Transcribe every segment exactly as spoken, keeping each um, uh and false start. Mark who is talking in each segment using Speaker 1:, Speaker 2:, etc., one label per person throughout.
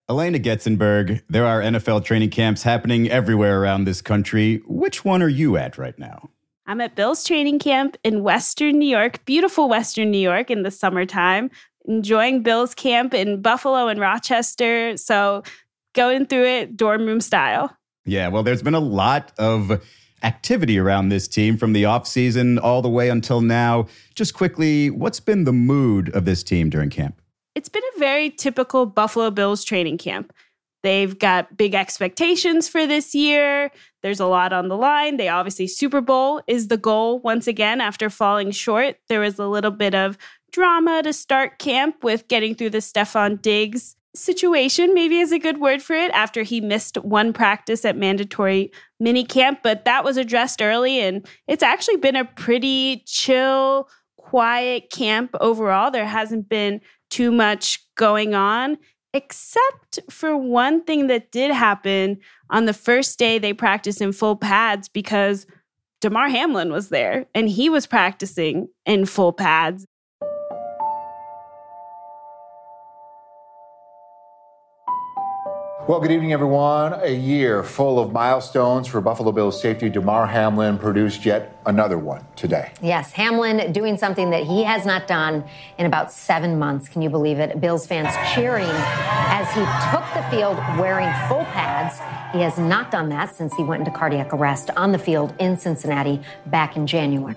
Speaker 1: Elena Getzenberg, there are N F L training camps happening everywhere around this country. Which one are you at right now?
Speaker 2: I'm at Bills training camp in Western New York, beautiful Western New York in the summertime, enjoying Bills camp in Buffalo and Rochester. So going through it dorm room style.
Speaker 1: Yeah, well, there's been a lot of activity around this team from the offseason all the way until now. Just quickly, what's been the mood of this team during camp?
Speaker 2: It's been a very typical Buffalo Bills training camp. They've got big expectations for this year. There's a lot on the line. They obviously, Super Bowl is the goal once again after falling short. There was a little bit of drama to start camp with getting through the Stefon Diggs situation, maybe is a good word for it, after he missed one practice at mandatory minicamp. But that was addressed early, and it's actually been a pretty chill, quiet camp overall. There hasn't been too much going on, except for one thing that did happen on the first day they practiced in full pads, because Damar Hamlin was there and he was practicing in full pads.
Speaker 3: Well, good evening, everyone. A year full of milestones for Buffalo Bills safety Damar Hamlin produced yet another one today.
Speaker 4: Yes, Hamlin doing something that he has not done in about seven months. Can you believe it? Bills fans cheering as he took the field wearing full pads. He has not done that since he went into cardiac arrest on the field in Cincinnati back in January.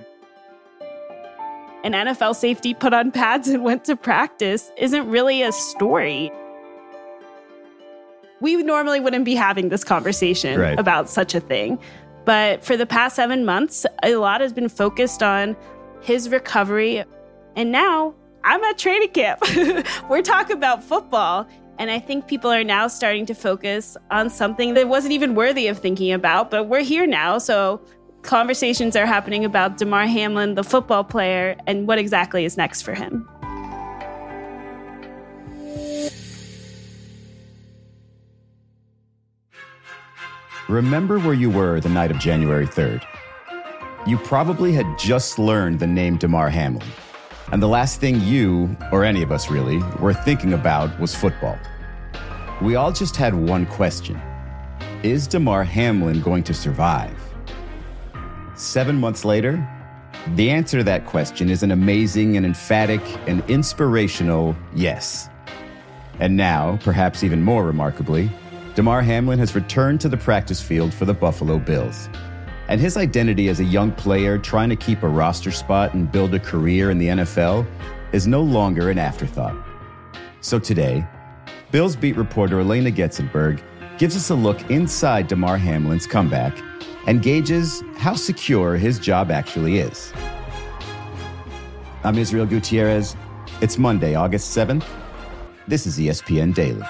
Speaker 2: An N F L safety put on pads and went to practice isn't really a story. We normally wouldn't be having this conversation
Speaker 1: right.
Speaker 2: about such a thing. But for the past seven months, a lot has been focused on his recovery. And now I'm at training camp. We're talking about football. And I think people are now starting to focus on something that wasn't even worthy of thinking about. But we're here now. So conversations are happening about Damar Hamlin, the football player, and what exactly is next for him.
Speaker 1: Remember where you were the night of January third. You probably had just learned the name Damar Hamlin. And the last thing you, or any of us really, were thinking about was football. We all just had one question. Is Damar Hamlin going to survive? Seven months later, the answer to that question is an amazing and emphatic and inspirational yes. And now, perhaps even more remarkably, Damar Hamlin has returned to the practice field for the Buffalo Bills. And his identity as a young player trying to keep a roster spot and build a career in the N F L is no longer an afterthought. So today, Bills beat reporter Elena Getzenberg gives us a look inside Damar Hamlin's comeback and gauges how secure his job actually is. I'm Israel Gutierrez. It's Monday, August seventh. This is E S P N Daily.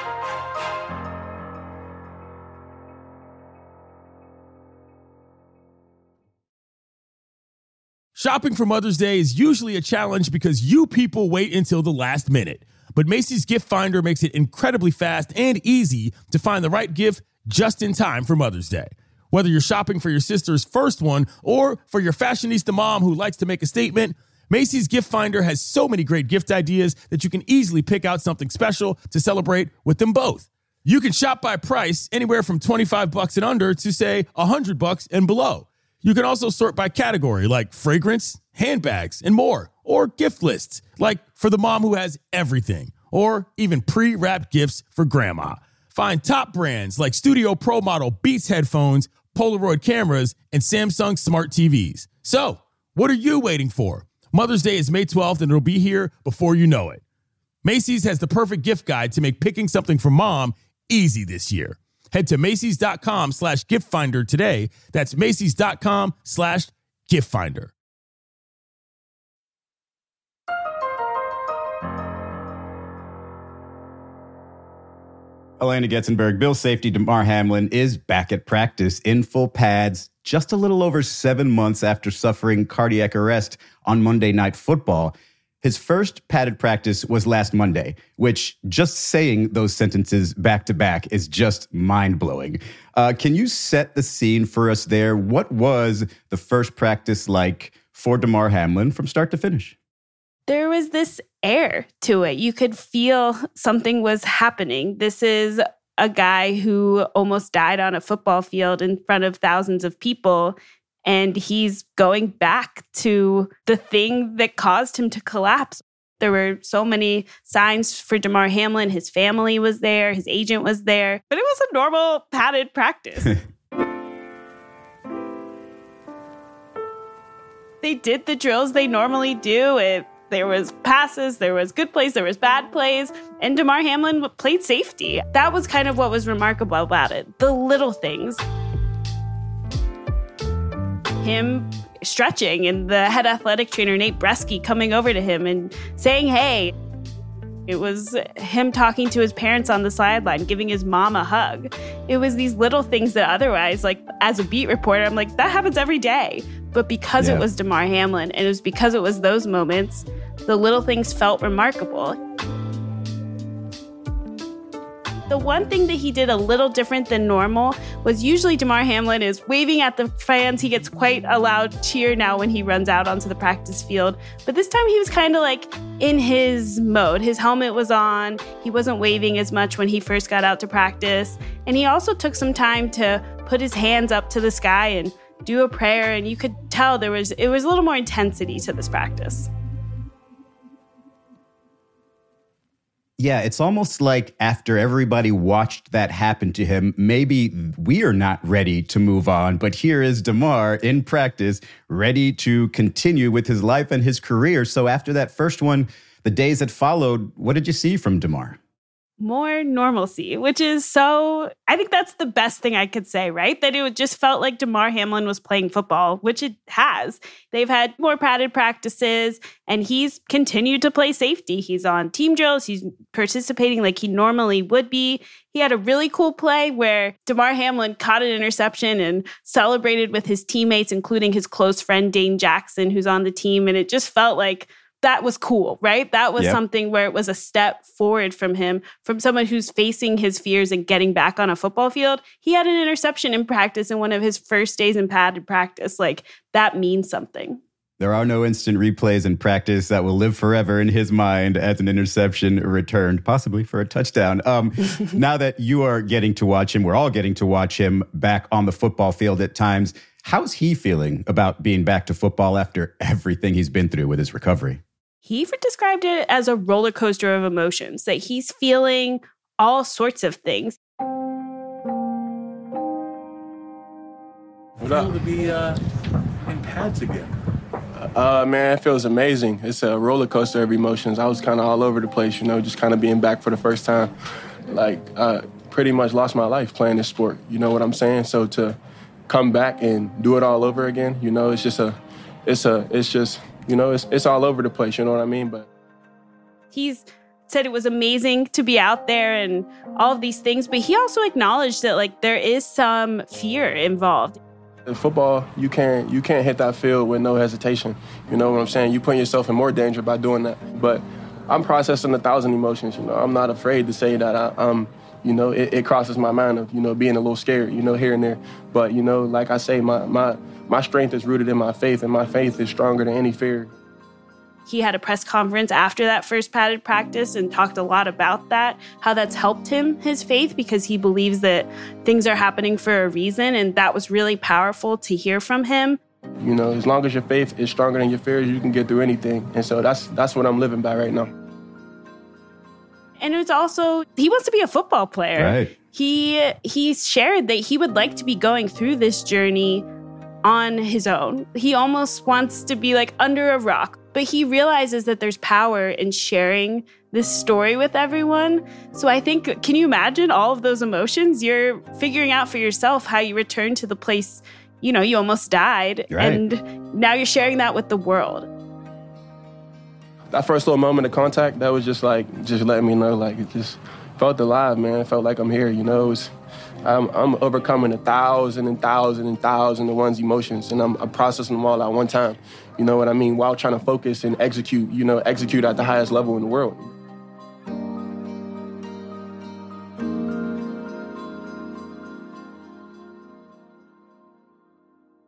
Speaker 5: Shopping for Mother's Day is usually a challenge because you people wait until the last minute. But Macy's Gift Finder makes it incredibly fast and easy to find the right gift just in time for Mother's Day. Whether you're shopping for your sister's first one or for your fashionista mom who likes to make a statement, Macy's Gift Finder has so many great gift ideas that you can easily pick out something special to celebrate with them both. You can shop by price anywhere from twenty-five bucks and under to, say, one hundred bucks and below. You can also sort by category like fragrance, handbags, and more, or gift lists like for the mom who has everything, or even pre-wrapped gifts for grandma. Find top brands like Studio Pro Model Beats headphones, Polaroid cameras, and Samsung smart T Vs. So, what are you waiting for? Mother's Day is May twelfth, and it'll be here before you know it. Macy's has the perfect gift guide to make picking something for mom easy this year. Head to Macy's.com slash gift finder today. That's Macy's.com slash gift finder.
Speaker 1: Elena Getzenberg, Bills safety Damar Hamlin is back at practice in full pads just a little over seven months after suffering cardiac arrest on Monday Night Football. His first padded practice was last Monday, which just saying those sentences back to back is just mind-blowing. Uh, can you set the scene for us there? What was the first practice like for Damar Hamlin from start to finish?
Speaker 2: There was this air to it. You could feel something was happening. This is a guy who almost died on a football field in front of thousands of people, and he's going back to the thing that caused him to collapse. There were so many signs for Damar Hamlin. His family was there. His agent was there. But it was a normal padded practice. They did the drills they normally do. It, there was passes, there was good plays, there was bad plays, and Damar Hamlin played safety. That was kind of what was remarkable about it. The little things. Him stretching and the head athletic trainer, Nate Bresky, coming over to him and saying, hey. It was him talking to his parents on the sideline, giving his mom a hug. It was these little things that otherwise, like as a beat reporter, I'm like, that happens every day. But because yeah. it was Damar Hamlin, and it was because it was those moments, the little things felt remarkable. The one thing that he did a little different than normal was usually Damar Hamlin is waving at the fans. He gets quite a loud cheer now when he runs out onto the practice field. But this time he was kind of like in his mode. His helmet was on. He wasn't waving as much when he first got out to practice. And he also took some time to put his hands up to the sky and do a prayer. And you could tell there was it was a little more intensity to this practice.
Speaker 1: Yeah, it's almost like after everybody watched that happen to him, maybe we are not ready to move on. But here is Damar in practice, ready to continue with his life and his career. So after that first one, the days that followed, what did you see from Damar?
Speaker 2: More normalcy, which is so, I think that's the best thing I could say, right? That it just felt like Damar Hamlin was playing football, which it has. They've had more padded practices, and he's continued to play safety. He's on team drills. He's participating like he normally would be. He had a really cool play where Damar Hamlin caught an interception and celebrated with his teammates, including his close friend Dane Jackson, who's on the team. And it just felt like that was cool, right? That was yep. something where it was a step forward from him, from someone who's facing his fears and getting back on a football field. He had an interception in practice in one of his first days in padded practice. Like, that means something.
Speaker 1: There are no instant replays in practice that will live forever in his mind as an interception returned, possibly for a touchdown. Um, now that you are getting to watch him, we're all getting to watch him back on the football field at times. How's he feeling about being back to football after everything he's been through with his recovery?
Speaker 2: He described it as a roller coaster of emotions, that he's feeling all sorts of things.
Speaker 6: What up? To be uh, in pads again. Uh, man, it feels amazing. It's a roller coaster of emotions. I was kind of all over the place, you know, just kind of being back for the first time. Like, uh, pretty much lost my life playing this sport. You know what I'm saying? So to come back and do it all over again, you know, it's just a, it's a, it's just. You know, it's it's all over the place, you know what I mean? But
Speaker 2: he's said it was amazing to be out there and all of these things, but he also acknowledged that, like, there is some fear involved.
Speaker 6: In football, you can't you can't hit that field with no hesitation. You know what I'm saying? You put yourself in more danger by doing that. But I'm processing a thousand emotions, you know. I'm not afraid to say that I, I'm, you know, it, it crosses my mind of, you know, being a little scared, you know, here and there. But, you know, like I say, my my My strength is rooted in my faith, and my faith is stronger than any fear.
Speaker 2: He had a press conference after that first padded practice and talked a lot about that, how that's helped him, his faith, because he believes that things are happening for a reason, and that was really powerful to hear from him.
Speaker 6: You know, as long as your faith is stronger than your fears, you can get through anything. And so that's that's what I'm living by right now.
Speaker 2: And it's also, he wants to be a football player.
Speaker 1: Right.
Speaker 2: He he shared that he would like to be going through this journey on his own. He almost wants to be like under a rock, but he realizes that there's power in sharing this story with everyone. So I think, can you imagine all of those emotions? You're figuring out for yourself how you return to the place, you know, you almost died.
Speaker 1: Right.
Speaker 2: And now you're sharing that with the world.
Speaker 6: That first little moment of contact, that was just like, just letting me know, like, it just felt alive, man. It felt like I'm here, you know. It was, I'm, I'm overcoming a thousand and thousand and thousand of one's emotions, and I'm, I'm processing them all at one time. You know what I mean? While trying to focus and execute, you know, execute at the highest level in the world.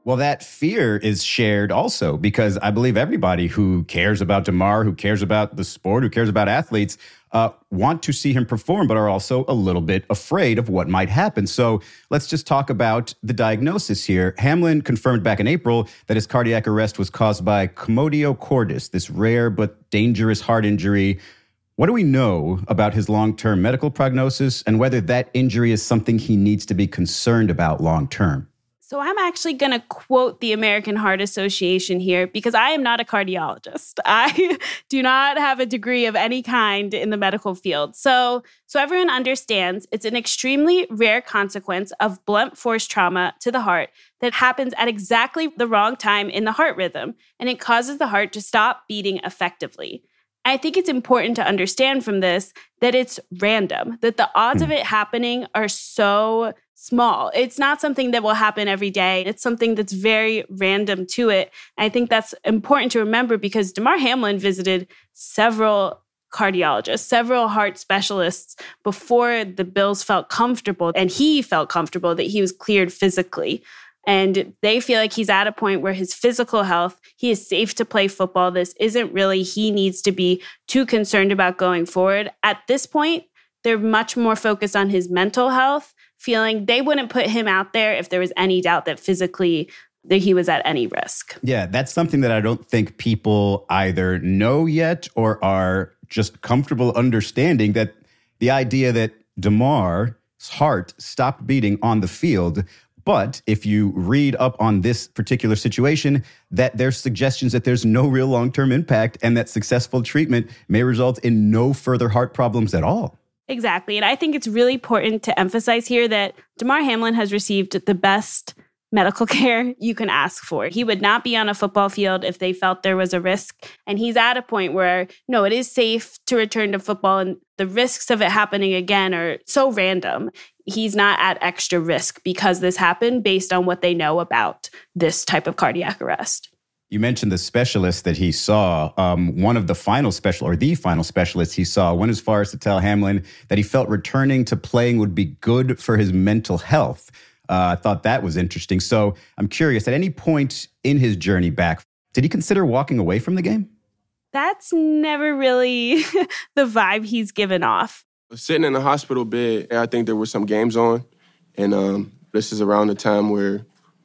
Speaker 1: Well, that fear is shared also because I believe everybody who cares about Damar, who cares about the sport, who cares about athletes, uh, want to see him perform, but are also a little bit afraid of what might happen. So let's just talk about the diagnosis here. Hamlin confirmed back in April that his cardiac arrest was caused by commotio cordis, this rare but dangerous heart injury. What do we know about his long-term medical prognosis and whether that injury is something he needs to be concerned about long-term?
Speaker 2: So I'm actually going to quote the American Heart Association here because I am not a cardiologist. I do not have a degree of any kind in the medical field. So, so everyone understands it's an extremely rare consequence of blunt force trauma to the heart that happens at exactly the wrong time in the heart rhythm, and it causes the heart to stop beating effectively. I think it's important to understand from this that it's random, that the odds of it happening are so small. It's not something that will happen every day. It's something that's very random to it. I think that's important to remember because Damar Hamlin visited several cardiologists, several heart specialists before the Bills felt comfortable, and he felt comfortable that he was cleared physically. And they feel like he's at a point where his physical health, he is safe to play football. This isn't really, he needs to be too concerned about going forward. At this point, they're much more focused on his mental health, feeling they wouldn't put him out there if there was any doubt that physically that he was at any risk.
Speaker 1: Yeah, that's something that I don't think people either know yet or are just comfortable understanding, that the idea that Damar's heart stopped beating on the field. But if you read up on this particular situation, that there's suggestions that there's no real long-term impact and that successful treatment may result in no further heart problems at all.
Speaker 2: Exactly. And I think it's really important to emphasize here that Damar Hamlin has received the best medical care you can ask for. He would not be on a football field if they felt there was a risk. And he's at a point where, no, it is safe to return to football. And the risks of it happening again are so random. He's not at extra risk because this happened based on what they know about this type of cardiac arrest.
Speaker 1: You mentioned the specialist that he saw. Um, one of the final special or the final specialists he saw went as far as to tell Hamlin that he felt returning to playing would be good for his mental health. Uh, I thought that was interesting. So I'm curious, at any point in his journey back, did he consider walking away from the game?
Speaker 2: That's never really the vibe he's given off.
Speaker 6: Sitting in the hospital bed, I think there were some games on. And um, this is around the time where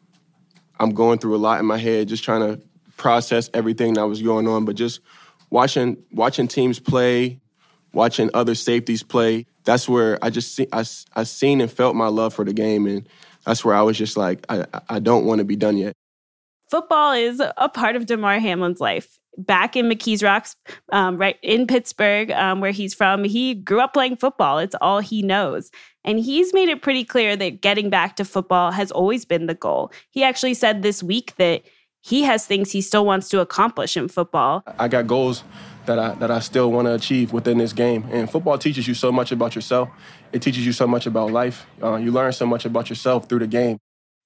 Speaker 6: I'm going through a lot in my head, just trying to process everything that was going on. But just watching watching teams play, watching other safeties play, that's where I just see, I, I seen and felt my love for the game. And that's where I was just like, I, I don't want to be done yet.
Speaker 2: Football is a part of Damar Hamlin's life. Back in McKees Rocks, um, right in Pittsburgh, um, where he's from, he grew up playing football. It's all he knows. And he's made it pretty clear that getting back to football has always been the goal. He actually said this week that he has things he still wants to accomplish in football.
Speaker 6: I got goals that I that I still want to achieve within this game. And football teaches you so much about yourself. It teaches you so much about life. Uh, you learn so much about yourself through the game.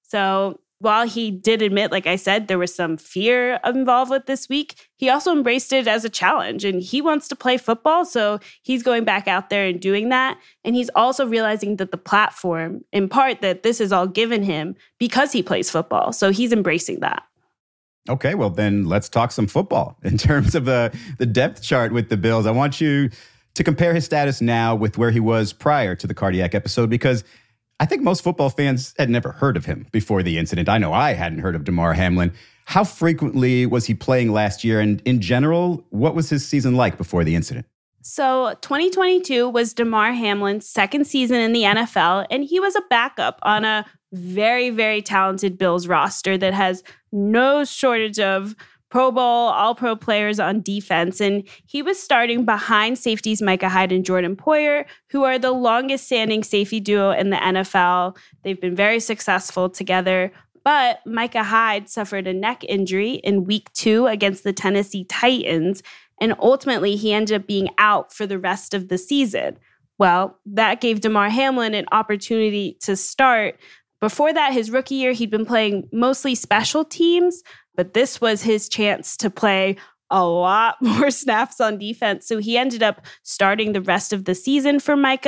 Speaker 2: So while he did admit, like I said, there was some fear involved with this week, he also embraced it as a challenge. And he wants to play football, so he's going back out there and doing that. And he's also realizing that the platform, in part, that this is all given him because he plays football. So he's embracing that.
Speaker 1: Okay, well, then let's talk some football. In terms of the, the depth chart with the Bills, I want you to compare his status now with where he was prior to the cardiac episode, because I think most football fans had never heard of him before the incident. I know I hadn't heard of Damar Hamlin. How frequently was he playing last year? And in general, what was his season like before the incident?
Speaker 2: So twenty twenty-two was Damar Hamlin's second season in the N F L, and he was a backup on a very, very talented Bills roster that has no shortage of Pro Bowl, all-pro players on defense. And he was starting behind safeties Micah Hyde and Jordan Poyer, who are the longest-standing safety duo in the N F L. They've been very successful together. But Micah Hyde suffered a neck injury in week two against the Tennessee Titans, and ultimately he ended up being out for the rest of the season. Well, that gave Damar Hamlin an opportunity to start. Before that, his rookie year, he'd been playing mostly special teams, but this was his chance to play a lot more snaps on defense. So he ended up starting the rest of the season for Micah.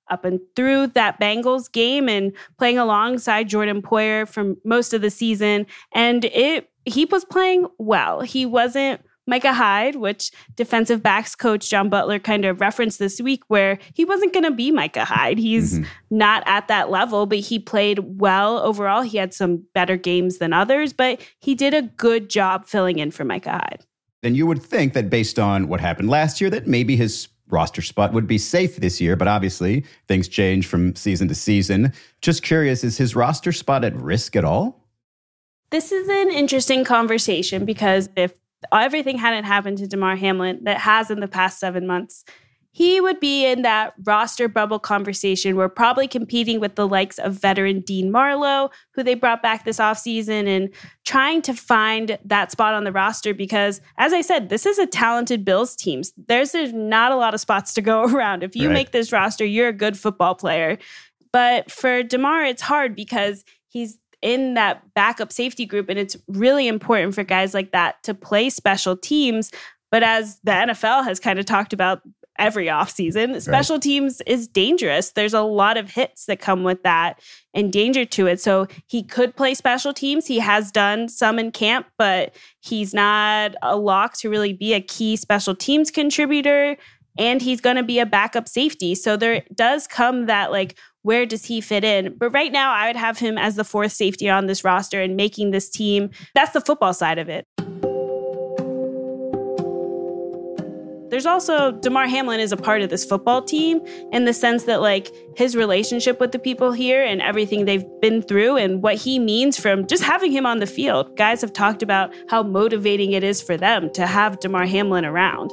Speaker 2: up and through that Bengals game and playing alongside Jordan Poyer for most of the season. And it he was playing well. He wasn't Micah Hyde, which defensive backs coach John Butler kind of referenced this week, where he wasn't going to be Micah Hyde. He's mm-hmm. not at that level, but he played well overall. He had some better games than others, but he did a good job filling in for Micah Hyde.
Speaker 1: Then you would think that based on what happened last year, that maybe his roster spot would be safe this year, but obviously things change from season to season. Just curious, is his roster spot at risk at all?
Speaker 2: This is an interesting conversation because if everything hadn't happened to Damar Hamlin that has in the past seven months, he would be in that roster bubble conversation. We're probably competing with the likes of veteran Dean Marlowe, who they brought back this offseason, and trying to find that spot on the roster because, as I said, this is a talented Bills team. There's, there's not a lot of spots to go around. If you right. make this roster, you're a good football player. But for Damar, it's hard because he's in that backup safety group, and it's really important for guys like that to play special teams. But as the N F L has kind of talked about every offseason, special right. teams is dangerous. There's a lot of hits that come with that and danger to it. So he could play special teams. He has done some in camp, but he's not a lock to really be a key special teams contributor. And he's going to be a backup safety. So there does come that, like, where does he fit in? But right now, I would have him as the fourth safety on this roster and making this team. That's the football side of it. There's also, Damar Hamlin is a part of this football team in the sense that, like, his relationship with the people here and everything they've been through and what he means from just having him on the field. Guys have talked about how motivating it is for them to have Damar Hamlin around.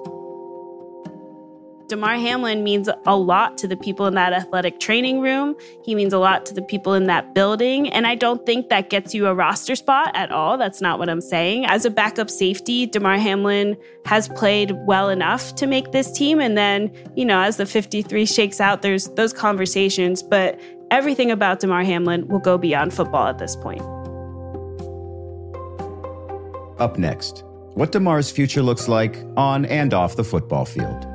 Speaker 2: Damar Hamlin means a lot to the people in that athletic training room. He means a lot to the people in that building. And I don't think that gets you a roster spot at all. That's not what I'm saying. As a backup safety, Damar Hamlin has played well enough to make this team. And then, you know, as the fifty-three shakes out, there's those conversations. But everything about Damar Hamlin will go beyond football at this point.
Speaker 1: Up next, what Damar's future looks like on and off the football field.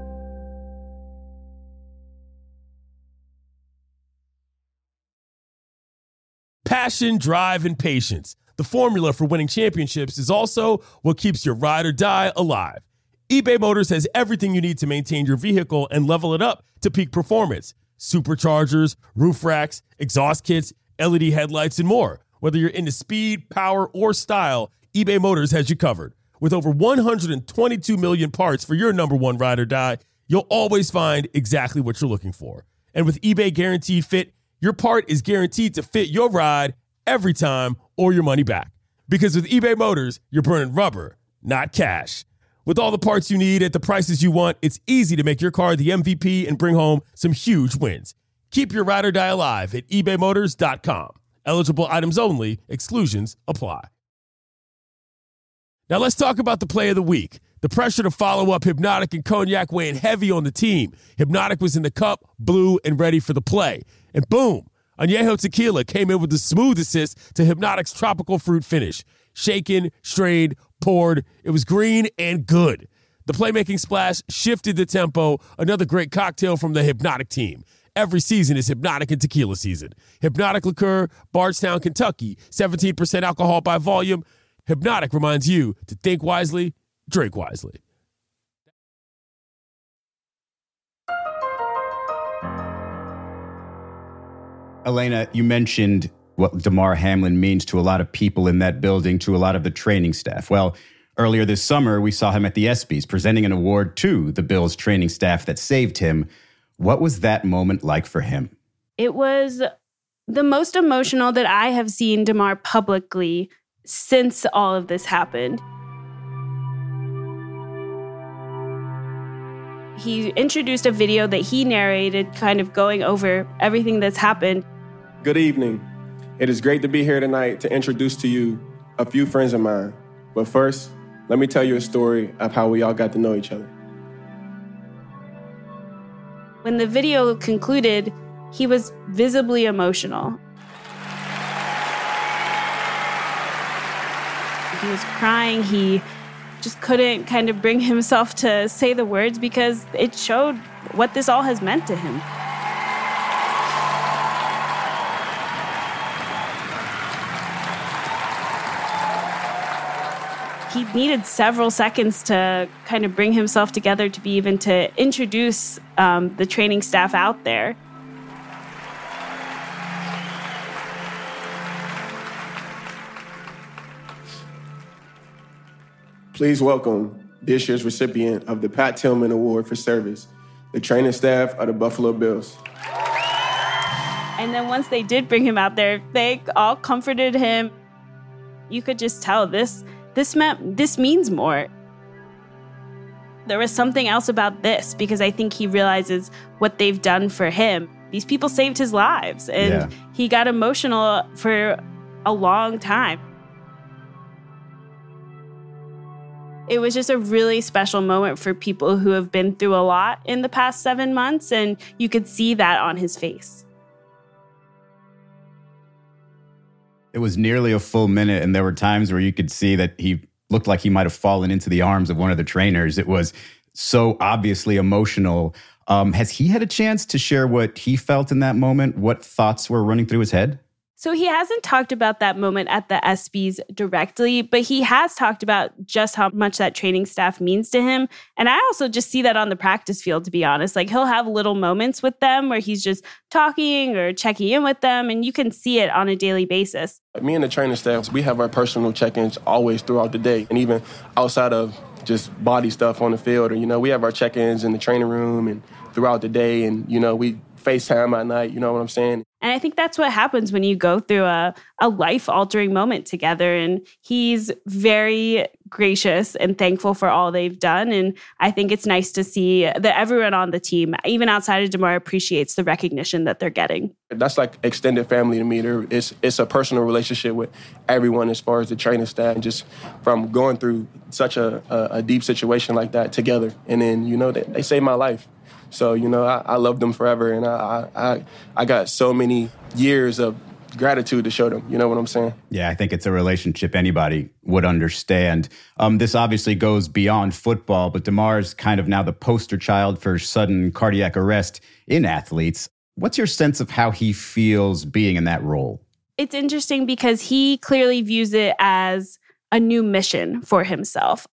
Speaker 5: Passion, drive, and patience. The formula for winning championships is also what keeps your ride or die alive. eBay Motors has everything you need to maintain your vehicle and level it up to peak performance. Superchargers, roof racks, exhaust kits, L E D headlights, and more. Whether you're into speed, power, or style, eBay Motors has you covered. With over one hundred twenty-two million parts for your number one ride or die, you'll always find exactly what you're looking for. And with eBay Guaranteed Fit, your part is guaranteed to fit your ride every time or your money back. Because with eBay Motors, you're burning rubber, not cash. With all the parts you need at the prices you want, it's easy to make your car the M V P and bring home some huge wins. Keep your ride or die alive at ebay motors dot com. Eligible items only. Exclusions apply. Now let's talk about the play of the week. The pressure to follow up Hypnotic and Cognac weighing heavy on the team. Hypnotic was in the cup, blue, and ready for the play. And boom, Añejo Tequila came in with the smooth assist to Hypnotic's tropical fruit finish. Shaken, strained, poured. It was green and good. The playmaking splash shifted the tempo. Another great cocktail from the Hypnotic team. Every season is Hypnotic and Tequila season. Hypnotic Liqueur, Bardstown, Kentucky, seventeen percent alcohol by volume. Hypnotic reminds you to think wisely, drink wisely.
Speaker 1: Elena, you mentioned what Damar Hamlin means to a lot of people in that building, to a lot of the training staff. Well, earlier this summer, we saw him at the ESPYs presenting an award to the Bills training staff that saved him. What was that moment like for him?
Speaker 2: It was the most emotional that I have seen Damar publicly since all of this happened. He introduced a video that he narrated, kind of going over everything that's happened.
Speaker 6: Good evening. It is great to be here tonight to introduce to you a few friends of mine. But first, let me tell you a story of how we all got to know each other.
Speaker 2: When the video concluded, he was visibly emotional. He was crying. He just couldn't kind of bring himself to say the words because it showed what this all has meant to him. he needed several seconds to kind of bring himself together to be even to introduce um, the training staff out there.
Speaker 6: Please welcome this year's recipient of the Pat Tillman Award for Service, the training staff of the Buffalo Bills.
Speaker 2: And then once they did bring him out there, they all comforted him. You could just tell this this meant this means more. There was something else about this because I think he realizes what they've done for him. These people saved his lives, and yeah. he got emotional for a long time. It was just a really special moment for people who have been through a lot in the past seven months, and you could see that on his face.
Speaker 1: It was nearly a full minute, and there were times where you could see that he looked like he might have fallen into the arms of one of the trainers. It was so obviously emotional. Um, has he had a chance to share what he felt in that moment? What thoughts were running through his head?
Speaker 2: So he hasn't talked about that moment at the ESPYs directly, but he has talked about just how much that training staff means to him. And I also just see that on the practice field, to be honest. Like, he'll have little moments with them where he's just talking or checking in with them, and you can see it on a daily basis.
Speaker 6: Me and the training staff, we have our personal check-ins always throughout the day, and even outside of just body stuff on the field. Or, you know, we have our check-ins in the training room and throughout the day, and, you know, we FaceTime at night, you know what I'm saying?
Speaker 2: And I think that's what happens when you go through a, a life-altering moment together. And he's very gracious and thankful for all they've done. And I think it's nice to see that everyone on the team, even outside of DeMar, appreciates the recognition that they're getting.
Speaker 6: That's like extended family to me. There, it's, it's a personal relationship with everyone as far as the training staff. And just from going through such a, a, a deep situation like that together. And then, you know, they, they saved my life. So, you know, I, I love them forever, and I, I I got so many years of gratitude to show them. You know what I'm saying?
Speaker 1: Yeah, I think it's a relationship anybody would understand. Um, this obviously goes beyond football, but DeMar's kind of now the poster child for sudden cardiac arrest in athletes. What's your sense of how he feels being in that role?
Speaker 2: It's interesting because he clearly views it as a new mission for himself.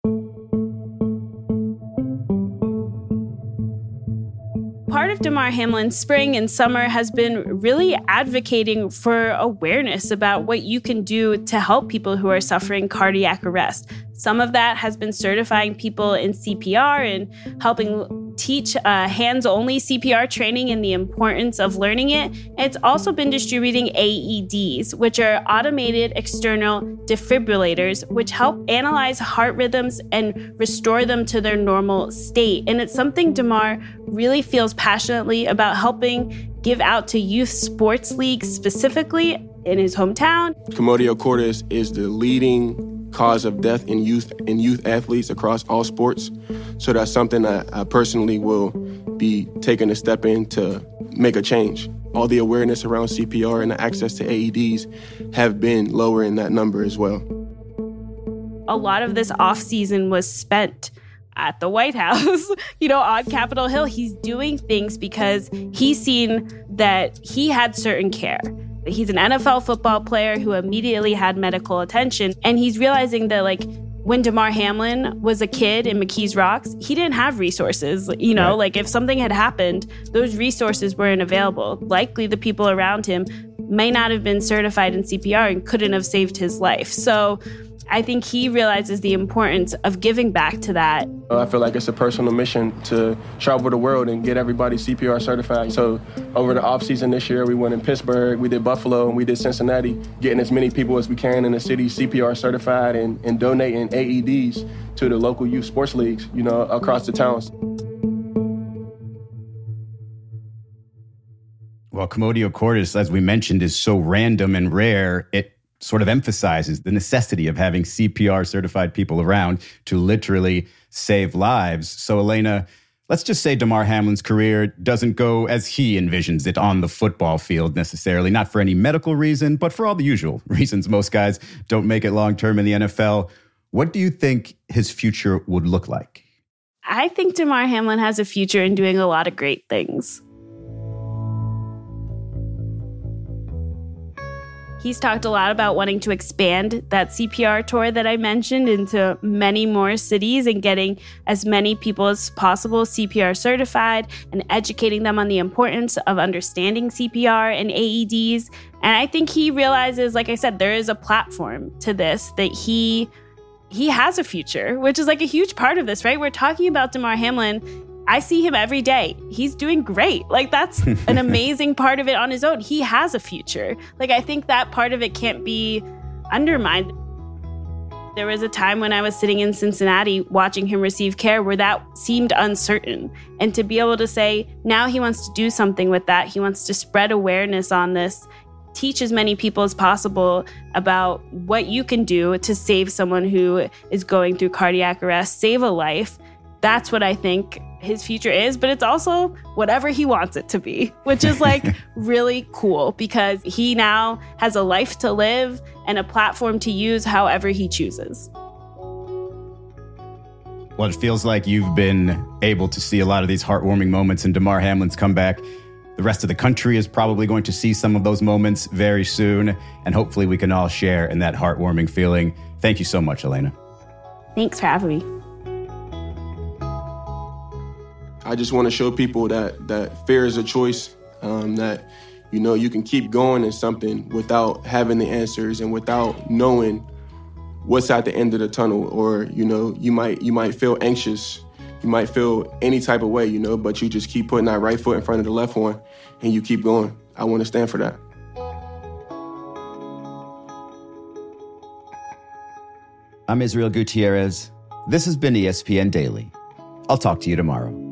Speaker 2: Part of Damar Hamlin's spring and summer has been really advocating for awareness about what you can do to help people who are suffering cardiac arrest. Some of that has been certifying people in C P R and helping teach uh, hands-only C P R training and the importance of learning it. It's also been distributing A E Ds, which are automated external defibrillators, which help analyze heart rhythms and restore them to their normal state. And it's something Damar really feels passionately about helping give out to youth sports leagues, specifically in his hometown.
Speaker 6: Commotio cordis is the leading cause of death in youth in youth athletes across all sports. So that's something that I personally will be taking a step in to make a change. All the awareness around C P R and the access to A E Ds have been lowering that number as well.
Speaker 2: A lot of this off season was spent at the White House, you know, on Capitol Hill. He's doing things because he's seen that he had certain care. He's an N F L football player who immediately had medical attention. And he's realizing that, like, when Damar Hamlin was a kid in McKees Rocks, he didn't have resources. You know, right. Like, if something had happened, those resources weren't available. Likely the people around him may not have been certified in C P R and couldn't have saved his life. So I think he realizes the importance of giving back to that.
Speaker 6: I feel like it's a personal mission to travel the world and get everybody C P R certified. So over the off season this year, we went in Pittsburgh, we did Buffalo, and we did Cincinnati, getting as many people as we can in the city C P R certified and, and donating A E Ds to the local youth sports leagues, you know, across the towns.
Speaker 1: Well, Commotio cordis, as we mentioned, is so random and rare, it sort of emphasizes the necessity of having C P R certified people around to literally save lives. So, Elena, let's just say Damar Hamlin's career doesn't go as he envisions it on the football field necessarily, not for any medical reason, but for all the usual reasons most guys don't make it long-term in the N F L. What do you think his future would look like?
Speaker 2: I think Damar Hamlin has a future in doing a lot of great things. He's talked a lot about wanting to expand that C P R tour that I mentioned into many more cities and getting as many people as possible C P R certified and educating them on the importance of understanding C P R and A E Ds. And I think he realizes, like I said, there is a platform to this, that he he has a future, which is like a huge part of this, right? We're talking about Damar Hamlin. I see him every day. He's doing great. Like, that's an amazing part of it on his own. He has a future. Like, I think that part of it can't be undermined. There was a time when I was sitting in Cincinnati watching him receive care where that seemed uncertain. And to be able to say, now he wants to do something with that. He wants to spread awareness on this, teach as many people as possible about what you can do to save someone who is going through cardiac arrest, save a life. That's what I think his future is, but it's also whatever he wants it to be, which is like really cool because he now has a life to live and a platform to use however he chooses.
Speaker 1: Well, it feels like you've been able to see a lot of these heartwarming moments in Damar Hamlin's comeback. The rest of the country is probably going to see some of those moments very soon, and hopefully we can all share in that heartwarming feeling. Thank you so much, Elena.
Speaker 2: Thanks for having me.
Speaker 6: I just want to show people that that fear is a choice, um, that, you know, you can keep going in something without having the answers and without knowing what's at the end of the tunnel. Or, you know, you might you might feel anxious, you might feel any type of way, you know, but you just keep putting that right foot in front of the left one and you keep going. I want to stand for that.
Speaker 1: I'm Israel Gutierrez. This has been E S P N Daily. I'll talk to you tomorrow.